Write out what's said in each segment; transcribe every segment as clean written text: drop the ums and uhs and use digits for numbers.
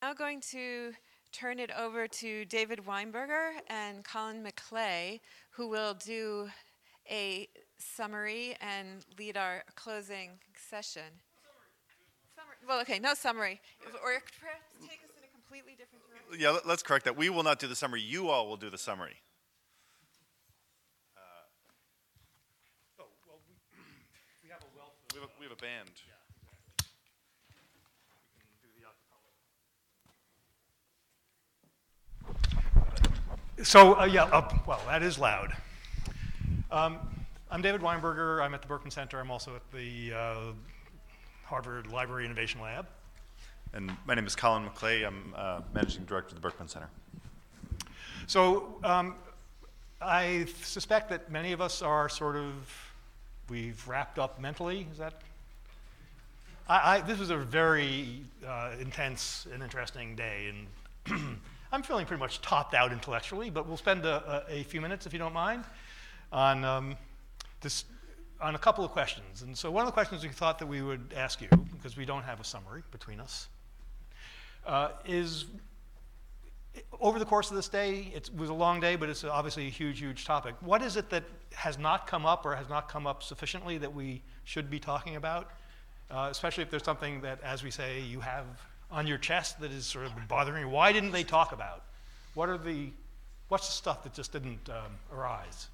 Now going to turn it over to David Weinberger and Colin McClay, who will do a summary and lead our closing session. Summary. Well, okay, no summary. Or perhaps take us in a completely different direction. Yeah, let's correct that. We will not do the summary. You all will do the summary. We have a wealth We have a band. Well, that is loud. I'm David Weinberger. I'm at the Berkman Center. I'm also at the Harvard Library Innovation Lab. And my name is Colin McClay. I'm Managing Director of the Berkman Center. So I suspect that many of us are we've wrapped up mentally. Is that? This was a very intense and interesting day, and I'm feeling pretty much topped out intellectually, but we'll spend a few minutes, if you don't mind, on a couple of questions. And so one of the questions we thought that we would ask you, because we don't have a summary between us, is over the course of this day, it was a long day, but it's obviously a huge, huge topic. What is it that has not come up or has not come up sufficiently that we should be talking about, especially if there's something that, as we say, you have on your chest that is sort of bothering you? Why didn't they talk about? What's the stuff that just didn't arise?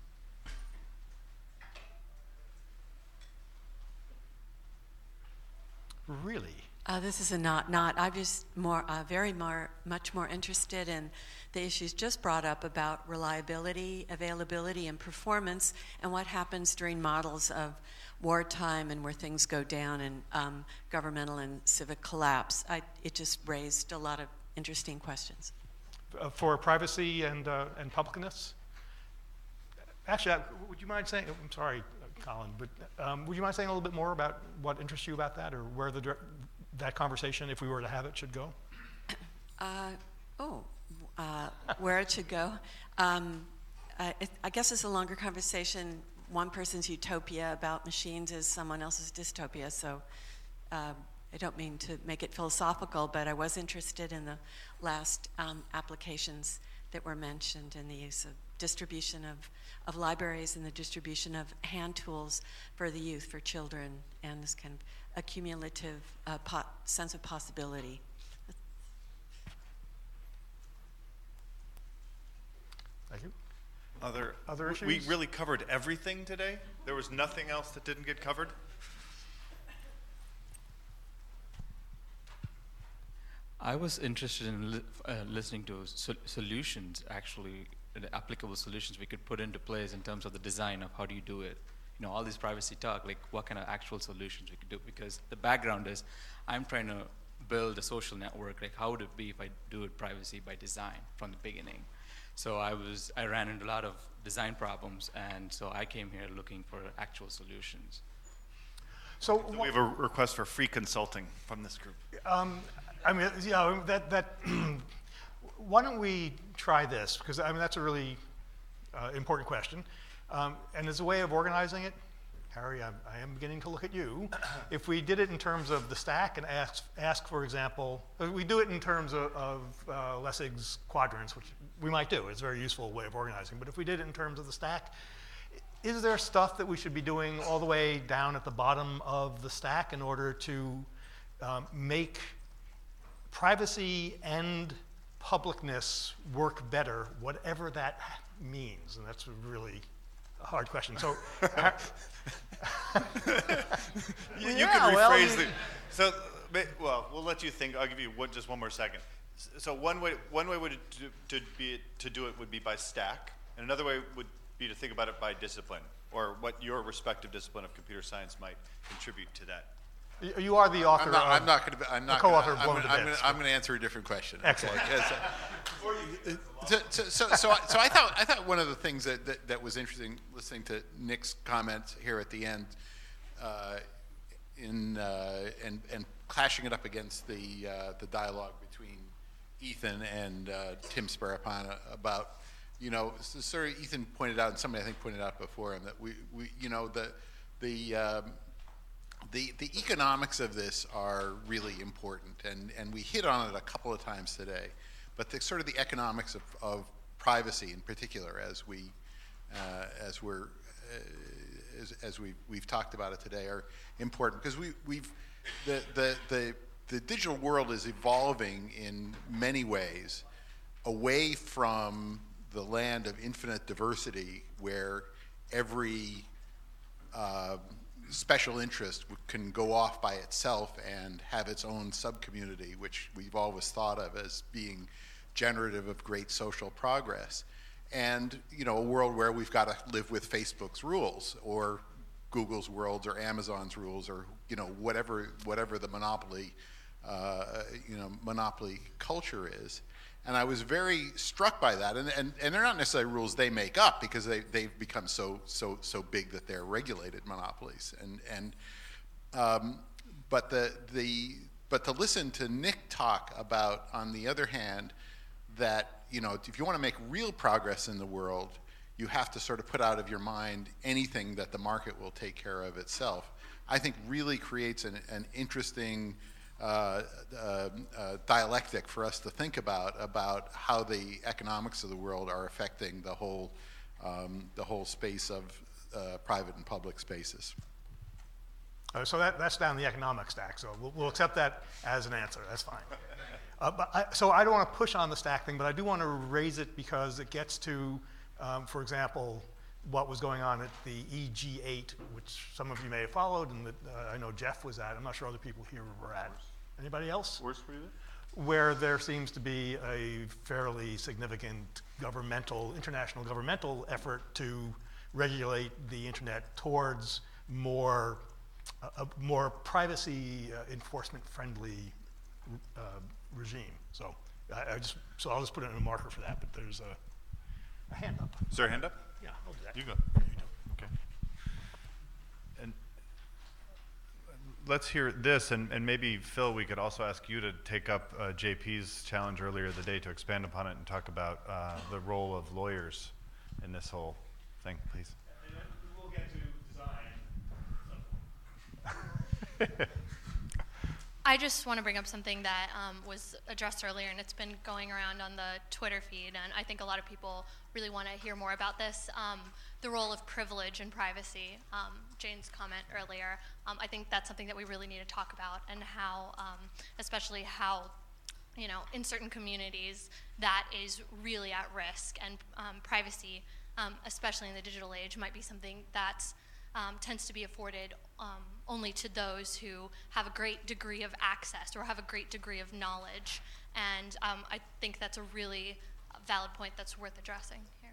Really? This is a not. I'm just much more interested in the issues just brought up about reliability, availability, and performance, and what happens during models of wartime and where things go down and governmental and civic collapse. It just raised a lot of interesting questions. For privacy and publicness? Actually, would you mind saying, I'm sorry, Colin, but would you mind saying a little bit more about what interests you about that, or where that conversation, if we were to have it, should go? Where it should go? I guess it's a longer conversation. One person's utopia about machines is someone else's dystopia, so I don't mean to make it philosophical, but I was interested in the last applications that were mentioned in the use of distribution of libraries and the distribution of hand tools for the youth, for children, and this kind of accumulative sense of possibility. Thank you. Other issues? We really covered everything today. There was nothing else that didn't get covered. I was interested in listening to solutions, actually, the applicable solutions we could put into place in terms of the design of how do you do it. You know, all this privacy talk, like what kind of actual solutions we could do, because the background is I'm trying to build a social network, like how would it be if I do it privacy by design from the beginning. So I ran into a lot of design problems, and so I came here looking for actual solutions. So we have a request for free consulting from this group. Why don't we try this? Because that's a really important question. And as a way of organizing it, Harry, I am beginning to look at you. If we did it in terms of the stack and ask for example, we do it in terms of Lessig's quadrants, which we might do. It's a very useful way of organizing. But if we did it in terms of the stack, is there stuff that we should be doing all the way down at the bottom of the stack in order to make privacy and publicness work better, whatever that means? And that's a really hard question. So, you can rephrase the. So, we'll let you think. I'll give you just one more second. So one way to do it would be by stack, and another way would be to think about it by discipline, or what your respective discipline of computer science might contribute to that. You are the author. I'm not going to. I'm not. Co-author of Blown to Bits. I'm going to answer a different question. Excellent. So I thought one of the things that was interesting, listening to Nick's comments here at the end, and clashing it up against the dialogue between Ethan and Tim Sparapana about, sort of Ethan pointed out, and somebody I think pointed out before him, that we the economics of this are really important, and we hit on it a couple of times today. But the sort of the economics of privacy in particular, as we've talked about it today, are important because the digital world is evolving in many ways away from the land of infinite diversity, where every special interest can go off by itself and have its own subcommunity, which we've always thought of as being generative of great social progress. And a world where we've got to live with Facebook's rules, or Google's rules, or Amazon's rules, or whatever the monopoly monopoly culture is. And I was very struck by that. And they're not necessarily rules they make up, because they've become so big that they're regulated monopolies. But to listen to Nick talk about, on the other hand, that if you want to make real progress in the world, you have to sort of put out of your mind anything that the market will take care of itself, I think really creates an interesting dialectic for us to think about how the economics of the world are affecting the whole space of private and public spaces. So that's down the economic stack. So we'll accept that as an answer. That's fine. So I don't want to push on the stack thing, but I do want to raise it because it gets to, for example, what was going on at the EG8, which some of you may have followed, and that I know Jeff was at. I'm not sure other people here were at. Anybody else? Where's for you? Where there seems to be a fairly significant international governmental effort to regulate the internet towards a more privacy enforcement-friendly regime. So I'll just put in a marker for that. But there's a hand up. Is there a hand up? Yeah, I'll do that. You go. Okay. And let's hear this, and maybe Phil, we could also ask you to take up JP's challenge earlier in the day to expand upon it and talk about the role of lawyers in this whole thing, please. And then we'll get to design. I just want to bring up something that was addressed earlier, and it's been going around on the Twitter feed, and I think a lot of people really want to hear more about this, the role of privilege and privacy. Jane's comment earlier, I think that's something that we really need to talk about, and how, especially how, in certain communities that is really at risk, and privacy, especially in the digital age, might be something that's tends to be afforded only to those who have a great degree of access or have a great degree of knowledge. And I think that's a really valid point that's worth addressing here.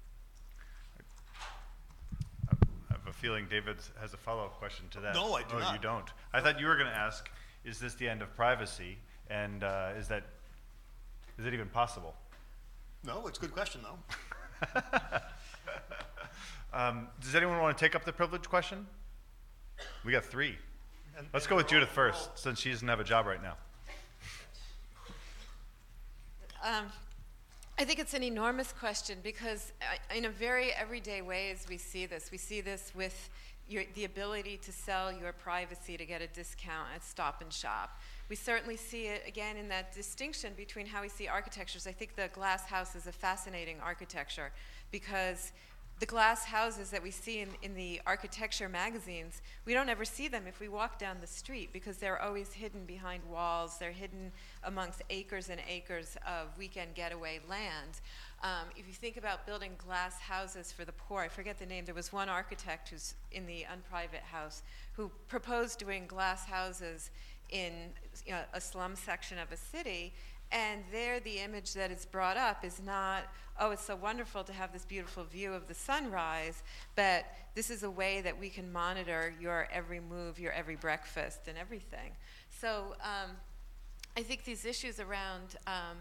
I have a feeling David has a follow-up question to that. No, I do not. Oh, you don't. I thought you were going to ask, is this the end of privacy? And is it even possible? No, it's a good question, though. Does anyone want to take up the privilege question? We got 3. Let's go with Judith first, since she doesn't have a job right now. I think it's an enormous question, because in a very everyday ways we see this. We see this with the ability to sell your privacy to get a discount at Stop and Shop. We certainly see it again in that distinction between how we see architectures. I think the glass house is a fascinating architecture, because the glass houses that we see in the architecture magazines, we don't ever see them if we walk down the street, because they're always hidden behind walls. They're hidden amongst acres and acres of weekend getaway land. If you think about building glass houses for the poor, I forget the name, there was one architect who's in the Unprivate House who proposed doing glass houses in a slum section of a city. And there the image that is brought up is not, oh, it's so wonderful to have this beautiful view of the sunrise, but this is a way that we can monitor your every move, your every breakfast, and everything. So I think these issues around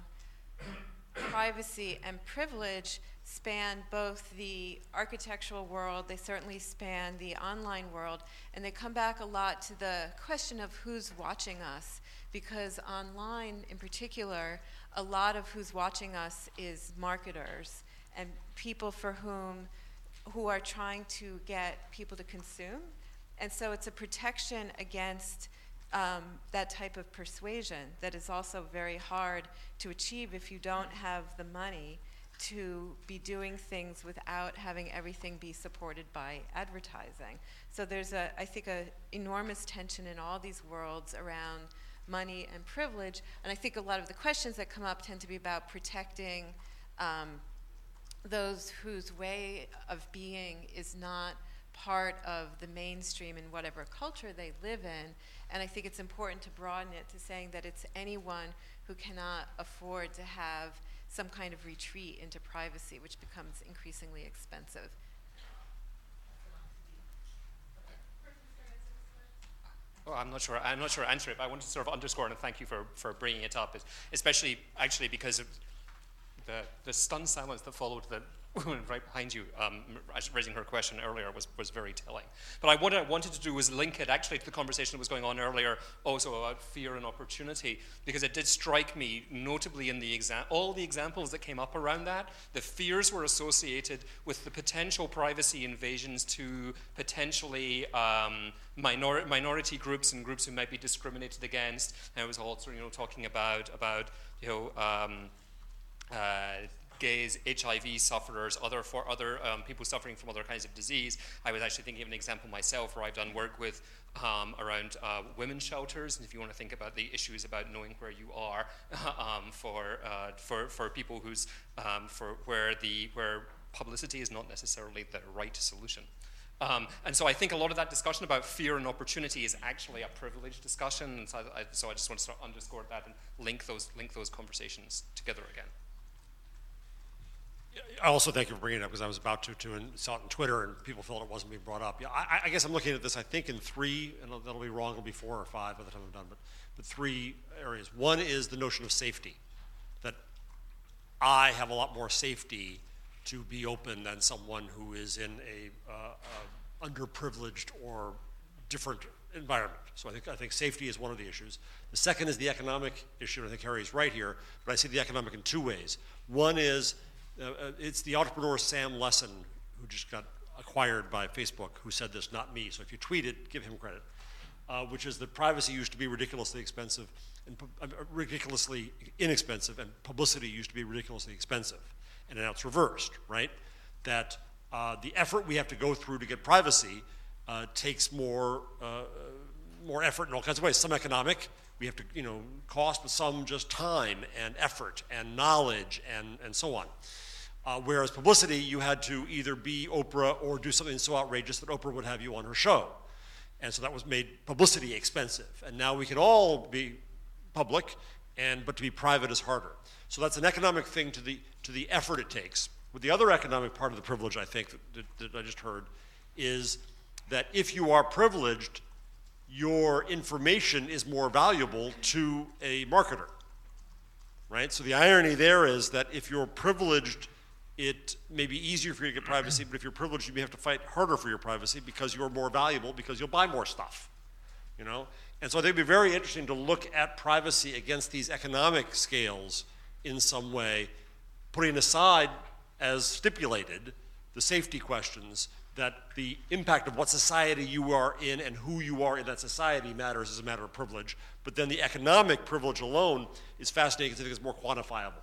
privacy and privilege span both the architectural world, they certainly span the online world, and they come back a lot to the question of who's watching us. Because online, in particular, a lot of who's watching us is marketers and people who are trying to get people to consume And so it's a protection against that type of persuasion that is also very hard to achieve if you don't have the money to be doing things without having everything be supported by advertising. So there's I think, a enormous tension in all these worlds around money and privilege, and I think a lot of the questions that come up tend to be about protecting those whose way of being is not part of the mainstream in whatever culture they live in. And I think it's important to broaden it to saying that it's anyone who cannot afford to have some kind of retreat into privacy, which becomes increasingly expensive. Well, I'm not sure to answer it, but I want to sort of underscore, and thank you for bringing it up, especially actually because of the stunned silence that followed the woman right behind you raising her question earlier was very telling. But what I wanted to do was link it actually to the conversation that was going on earlier also about fear and opportunity, because it did strike me notably in all the examples that came up around that, the fears were associated with the potential privacy invasions to potentially minority groups and groups who might be discriminated against. And it was also talking about gays, HIV sufferers, other people suffering from other kinds of disease. I was actually thinking of an example myself where I've done work with around women's shelters, and if you want to think about the issues about knowing where you are for people where publicity is not necessarily the right solution. And so I think a lot of that discussion about fear and opportunity is actually a privileged discussion, and so I just want to sort of underscore that and link those conversations together again. I also thank you for bringing it up, because I was about to and saw it on Twitter and people felt it wasn't being brought up. Yeah, I guess I'm looking at this, I think, in three, and that'll be wrong, it'll be 4 or 5 by the time I'm done, but 3 areas. One is the notion of safety, that I have a lot more safety to be open than someone who is in a underprivileged or different environment. So I think safety is one of the issues. The second is the economic issue, and I think Harry's right here, but I see the economic in 2 ways. One is it's the entrepreneur Sam Lessin, who just got acquired by Facebook, who said this, not me. So if you tweet it, give him credit. Which is that privacy used to be ridiculously expensive and ridiculously inexpensive, and publicity used to be ridiculously expensive. And now it's reversed, right? That the effort we have to go through to get privacy takes more effort in all kinds of ways. Some economic, we have to cost, but some just time and effort and knowledge and so on. Whereas publicity, you had to either be Oprah or do something so outrageous that Oprah would have you on her show. And so that was made publicity expensive. And now we can all be public, but to be private is harder. So that's an economic thing to the effort it takes. But the other economic part of the privilege, I think, that I just heard, is that if you are privileged, your information is more valuable to a marketer, right? So the irony there is that if you're privileged, it may be easier for you to get privacy, but if you're privileged, you may have to fight harder for your privacy because you're more valuable, because you'll buy more stuff, And so I think it'd be very interesting to look at privacy against these economic scales in some way, putting aside, as stipulated, the safety questions, that the impact of what society you are in and who you are in that society matters as a matter of privilege. But then the economic privilege alone is fascinating because I think it's more quantifiable.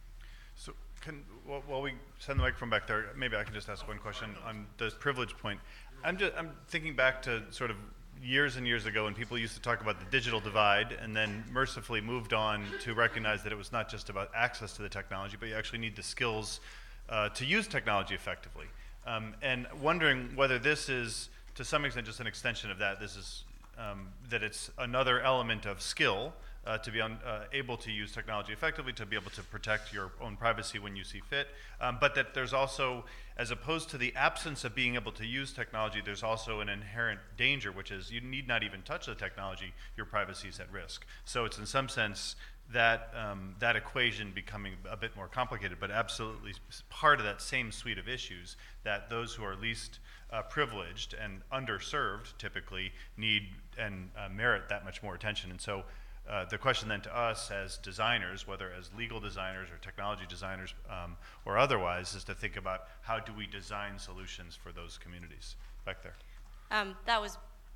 So while we send the microphone back there, maybe I can just ask one question on the privilege point. I'm thinking back to sort of years and years ago when people used to talk about the digital divide, and then mercifully moved on to recognize that it was not just about access to the technology, but you actually need the skills to use technology effectively. And wondering whether this is, to some extent, just an extension of that. This is that it's another element of skill to be able to use technology effectively, to be able to protect your own privacy when you see fit, but that there's also, as opposed to the absence of being able to use technology, there's also an inherent danger, which is you need not even touch the technology, your privacy is at risk. So it's in some sense that that equation becoming a bit more complicated, but absolutely part of that same suite of issues that those who are least privileged and underserved typically need and merit that much more attention. And so the question then to us as designers, whether as legal designers or technology designers or otherwise, is to think about how do we design solutions for those communities. Back there. That was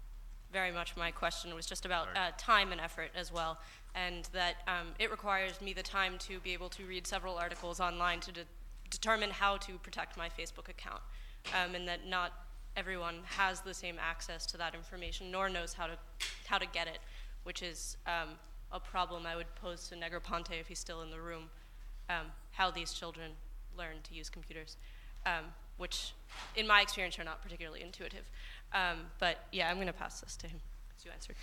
very much my question. Was just about time and effort as well, and that it requires me the time to be able to read several articles online to determine how to protect my Facebook account, and that not everyone has the same access to that information, nor knows how to get it, which is a problem I would pose to Negroponte if he's still in the room, how these children learn to use computers, which in my experience are not particularly intuitive. But yeah, I'm going to pass this to him, as you answered.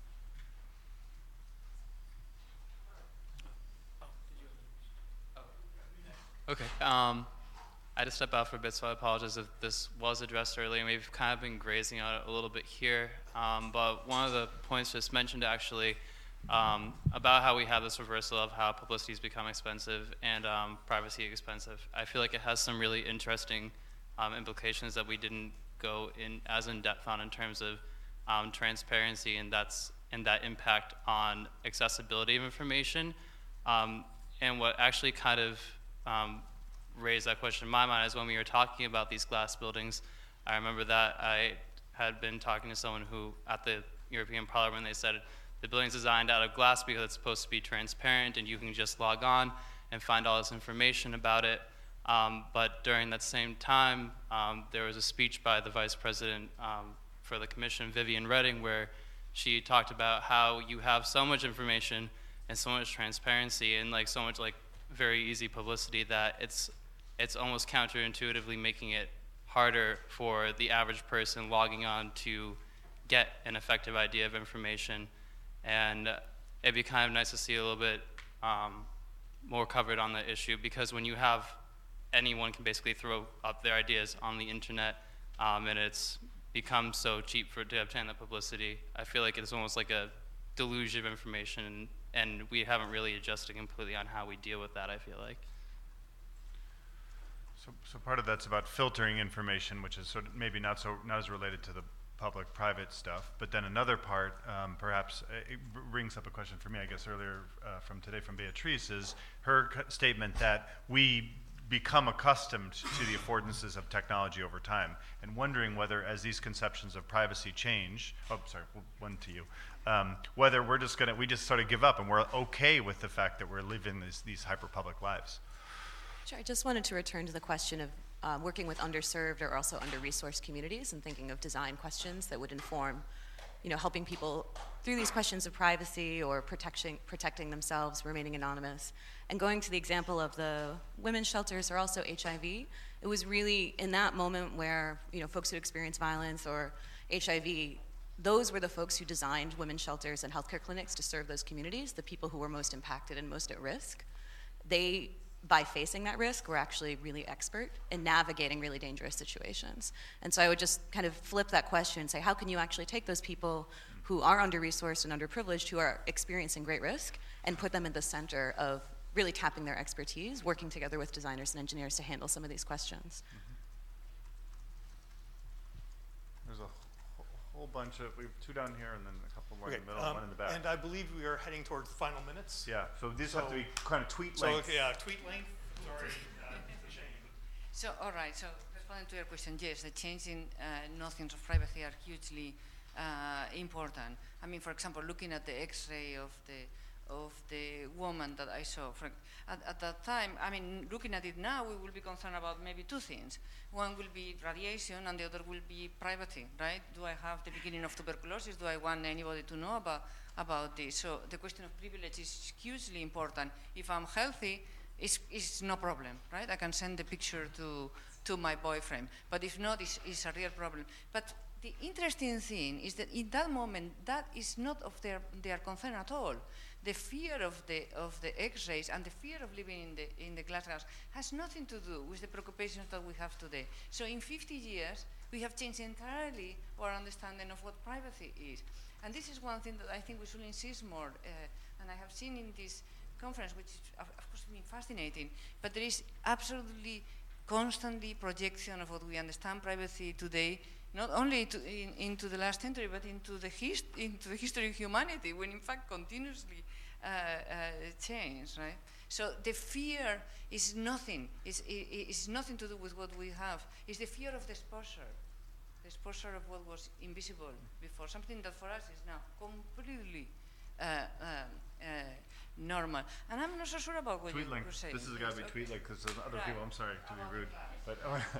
Okay. I had to step out for a bit, so I apologize if this was addressed earlier. We've kind of been grazing on it a little bit here. But one of the points just mentioned actually about how we have this reversal of how publicity has become expensive and privacy expensive. I feel like it has some really interesting implications that we didn't go as in depth on in terms of transparency and that impact on accessibility of information. And what actually kind of raised that question in my mind is when we were talking about these glass buildings. I remember that I had been talking to someone who at the European Parliament, they said the building's designed out of glass because it's supposed to be transparent and you can just log on and find all this information about it. But during that same time, there was a speech by the Vice President for the Commission, Viviane Reding, where she talked about how you have so much information and so much transparency and like so much like very easy publicity that it's almost counterintuitively making it harder for the average person logging on to get an effective idea of information. And it'd be kind of nice to see a little bit more covered on the issue, because when you have anyone can basically throw up their ideas on the internet and it's become so cheap to obtain the publicity, I feel like it's almost like a deluge of information, and we haven't really adjusted completely on how we deal with that, I feel like. So part of that's about filtering information, which is sort of maybe not as related to the public-private stuff. But then another part, perhaps, it brings up a question for me, I guess, earlier from today from Beatrice, is her statement that we become accustomed to the affordances of technology over time, and wondering whether, as these conceptions of privacy change, one to you, whether we just sort of give up and we're okay with the fact that we're living these hyper-public lives. Sure, I just wanted to return to the question of working with underserved or also under-resourced communities and thinking of design questions that would inform, helping people through these questions of privacy or protecting themselves, remaining anonymous. And going to the example of the women's shelters or also HIV, it was really in that moment where, folks who experience violence or HIV, those were the folks who designed women's shelters and healthcare clinics to serve those communities, the people who were most impacted and most at risk. They, by facing that risk, were actually really expert in navigating really dangerous situations. And so I would just kind of flip that question and say, how can you actually take those people who are under-resourced and underprivileged, who are experiencing great risk, and put them at the center of really tapping their expertise, working together with designers and engineers to handle some of these questions. There's a whole bunch of, we have two down here and then a couple more in the middle, one in the back. And I believe we are heading towards the final minutes. Yeah, so these have to be kind of tweet length. So, yeah, tweet length. Sorry, it's a shame. So, all right, so responding to your question, yes, the changing notions of privacy are hugely important. I mean, for example, looking at the X-ray of the woman that I saw, at that time, I mean, looking at it now, we will be concerned about maybe two things. One will be radiation, and the other will be privacy, right? Do I have the beginning of tuberculosis? Do I want anybody to know about this? So the question of privilege is hugely important. If I'm healthy, it's no problem, right? I can send the picture to my boyfriend. But if not, it's a real problem. But the interesting thing is that in that moment, that is not of their concern at all. The fear of the X-rays and the fear of living in the glass house has nothing to do with the preoccupations that we have today. So in 50 years, we have changed entirely our understanding of what privacy is. And this is one thing that I think we should insist more. And I have seen in this conference, which of course has been fascinating, but there is absolutely constantly projection of what we understand privacy today, not only into the last century, but into the history of humanity, when in fact continuously change, right? So the fear is nothing. It's nothing to do with what we have. It's the fear of the exposure. The exposure of what was invisible before, something that for us is now completely normal. And I'm not so sure about what you were saying. This has got to be tweet link because other people. I'm sorry to be rude, but.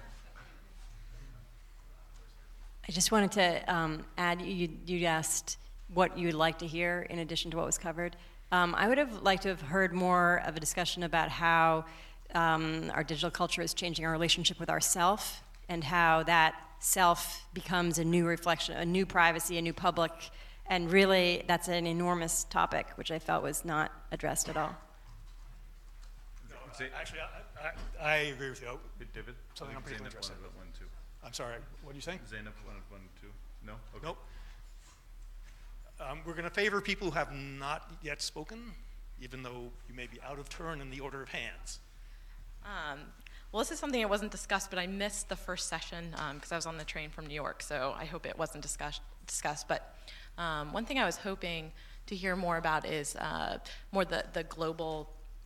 I just wanted to add, you asked what you would like to hear in addition to what was covered. I would have liked to have heard more of a discussion about how our digital culture is changing our relationship with ourself and how that self becomes a new reflection, a new privacy, a new public, and really that's an enormous topic which I felt was not addressed at all. No, actually, I agree with you. David? Something I'm particularly interested in. I'm sorry, what are you saying? Zainab wanted one, too. No? Okay. Nope. We're going to favor people who have not yet spoken, even though you may be out of turn in the order of hands. Well, this is something that wasn't discussed, but I missed the first session because I was on the train from New York, so I hope it wasn't discussed. But one thing I was hoping to hear more about is more the global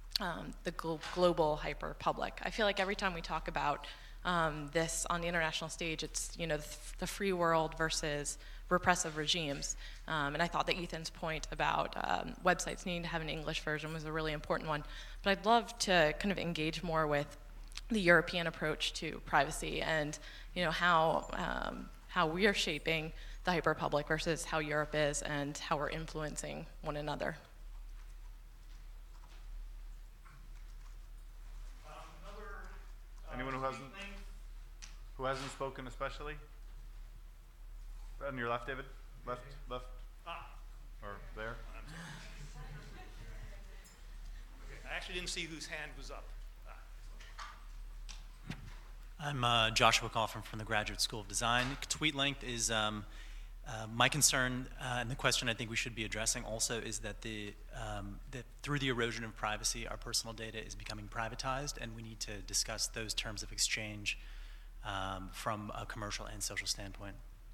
hyper public. I feel like every time we talk about this on the international stage, it's the free world versus repressive regimes. And I thought that Ethan's point about websites needing to have an English version was a really important one. But I'd love to kind of engage more with the European approach to privacy and how we are shaping the hyperpublic versus how Europe is and how we're influencing one another. Anyone who hasn't spoken especially? On your left, David? Left? Or there? I actually didn't see whose hand was up. I'm Joshua Coffin from the Graduate School of Design. Tweet length is my concern, and the question I think we should be addressing also is that that through the erosion of privacy, our personal data is becoming privatized, and we need to discuss those terms of exchange from a commercial and social standpoint.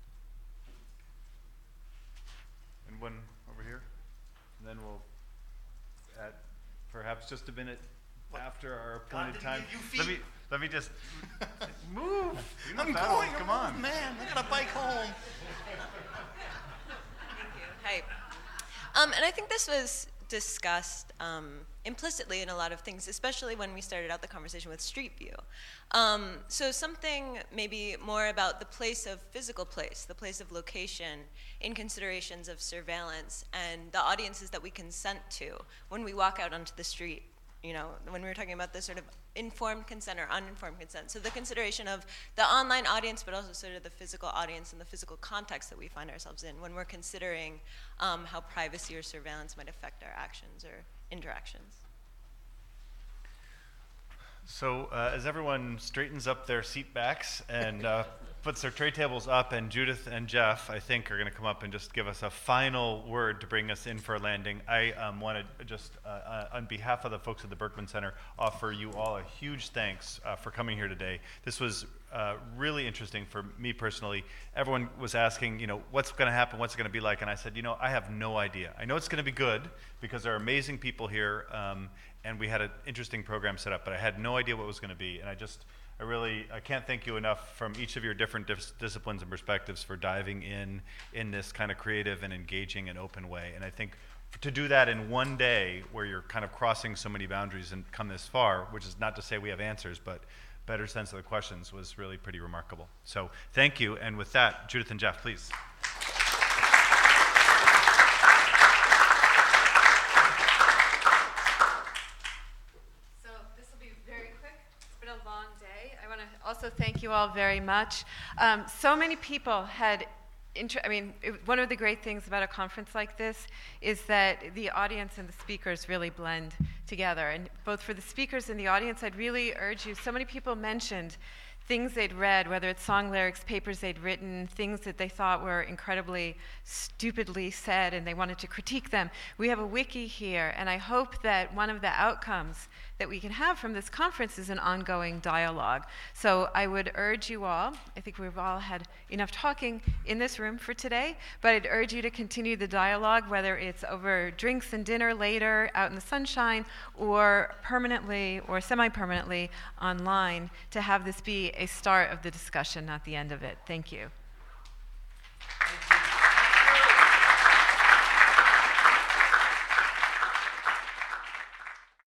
And one over here, and then we'll, at perhaps just a minute after our appointed time. Let me just move. I'm going. Come on, man. I got a bike home. Hi. And I think this was discussed implicitly in a lot of things, especially when we started out the conversation with Street View. So something maybe more about the place of physical place, the place of location in considerations of surveillance and the audiences that we consent to when we walk out onto the street. When we were talking about the sort of informed consent or uninformed consent. So the consideration of the online audience, but also sort of the physical audience and the physical context that we find ourselves in when we're considering how privacy or surveillance might affect our actions or interactions. So as everyone straightens up their seat backs and puts their tray tables up, and Judith and Jeff, I think, are going to come up and just give us a final word to bring us in for a landing. I want to just, on behalf of the folks at the Berkman Center, offer you all a huge thanks for coming here today. This was really interesting for me personally. Everyone was asking, what's going to happen, what's it going to be like, and I said, I have no idea. I know it's going to be good because there are amazing people here, and we had an interesting program set up, but I had no idea what it was going to be, and I can't thank you enough from each of your different disciplines and perspectives for diving in this kind of creative and engaging and open way. And I think to do that in one day where you're kind of crossing so many boundaries and come this far, which is not to say we have answers, but better sense of the questions, was really pretty remarkable. So thank you. And with that, Judith and Jeff, please. Also, thank you all very much. So many people had, one of the great things about a conference like this is that the audience and the speakers really blend together. And both for the speakers and the audience, I'd really urge you, so many people mentioned things they'd read, whether it's song lyrics, papers they'd written, things that they thought were incredibly stupidly said and they wanted to critique them. We have a wiki here, and I hope that one of the outcomes that we can have from this conference is an ongoing dialogue. So I would urge you all, I think we've all had enough talking in this room for today, but I'd urge you to continue the dialogue, whether it's over drinks and dinner later out in the sunshine, or permanently or semi-permanently online, to have this be a start of the discussion, not the end of it. Thank you. Thank you.